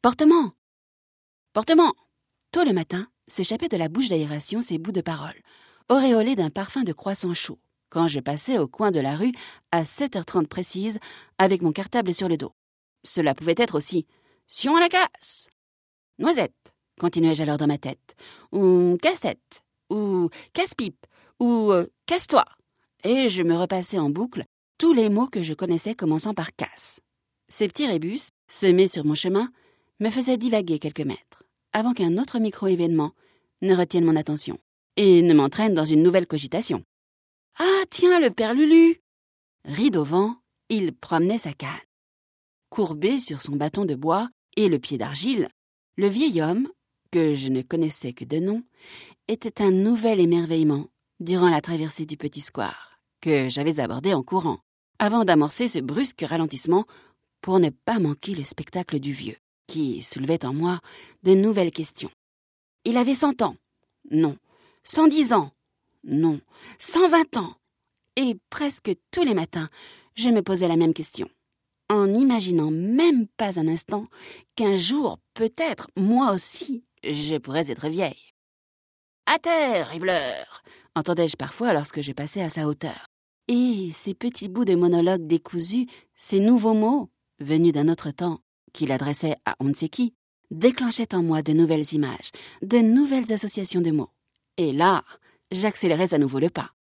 Portement! Portement! Tôt le matin, s'échappaient de la bouche d'aération ces bouts de paroles, auréolés d'un parfum de croissant chaud, quand je passais au coin de la rue à 7h30 précise, avec mon cartable sur le dos. Cela pouvait être aussi « Sion à la casse !»« Noisette !» continuai-je alors dans ma tête, ou « casse-tête !» ou « casse-pipe !» ou « casse-toi !» Et je me repassais en boucle tous les mots que je connaissais commençant par « casse ». Ces petits rébus, semés sur mon chemin, me faisaient divaguer quelques mètres, avant qu'un autre micro-événement ne retienne mon attention et ne m'entraîne dans une nouvelle cogitation. « Ah, tiens, le père Lulu !» Rideau au vent, il promenait sa canne. Courbé sur son bâton de bois et le pied d'argile, le vieil homme, que je ne connaissais que de nom, était un nouvel émerveillement durant la traversée du petit square, que j'avais abordé en courant, avant d'amorcer ce brusque ralentissement pour ne pas manquer le spectacle du vieux, qui soulevait en moi de nouvelles questions. Il avait 100 ans. Non. 110 ans. Non. 120 ans. Et presque tous les matins, je me posais la même question, en n'imaginant même pas un instant qu'un jour, peut-être, moi aussi, je pourrais être vieille. « À terre, riveleur !» entendais-je parfois lorsque je passais à sa hauteur. Et ces petits bouts de monologue décousus, ces nouveaux mots, venus d'un autre temps, qu'il adressait à on ne sait qui, déclenchaient en moi de nouvelles images, de nouvelles associations de mots. Et là, j'accélérais à nouveau le pas.